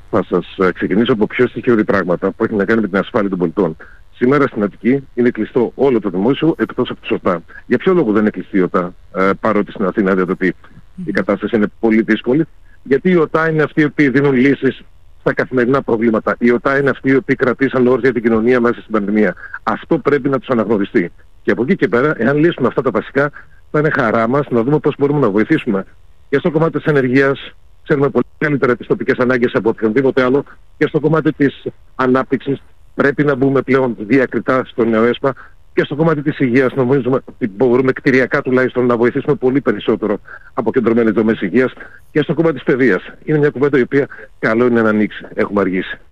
Θα σας ξεκινήσω από πιο στοιχειώδη πράγματα που έχει να κάνει με την ασφάλεια των πολιτών. Σήμερα στην Αττική είναι κλειστό όλο το δημόσιο εκτός από τη ΟΤΑ. Για ποιο λόγο δεν είναι κλειστή η ΟΤΑ, παρότι στην Αθήνα διότι η κατάσταση είναι πολύ δύσκολη? Γιατί η ΟΤΑ είναι αυτοί οι οποίοι δίνουν λύσεις στα καθημερινά προβλήματα. Οι ΟΤΑ είναι αυτοί οι οποίοι κρατήσαν όρθια την κοινωνία μέσα στην πανδημία. Αυτό πρέπει να τους αναγνωριστεί. Και από εκεί και πέρα, εάν λύσουμε αυτά τα βασικά, θα είναι χαρά μας να δούμε πώς μπορούμε να βοηθήσουμε και στο κομμάτι της ενεργείας. Ξέρουμε πολύ καλύτερα τις τοπικές ανάγκες από οποιονδήποτε άλλο, και στο κομμάτι της ανάπτυξης πρέπει να μπούμε πλέον διακριτά στο νέο ΕΣΠΑ, και στο κομμάτι της υγείας νομίζουμε ότι μπορούμε κτηριακά τουλάχιστον να βοηθήσουμε πολύ περισσότερο από κεντρωμένες δομές υγείας, και στο κομμάτι της παιδείας. Είναι μια κουβέντα η οποία καλό είναι να ανοίξει. Έχουμε αργήσει.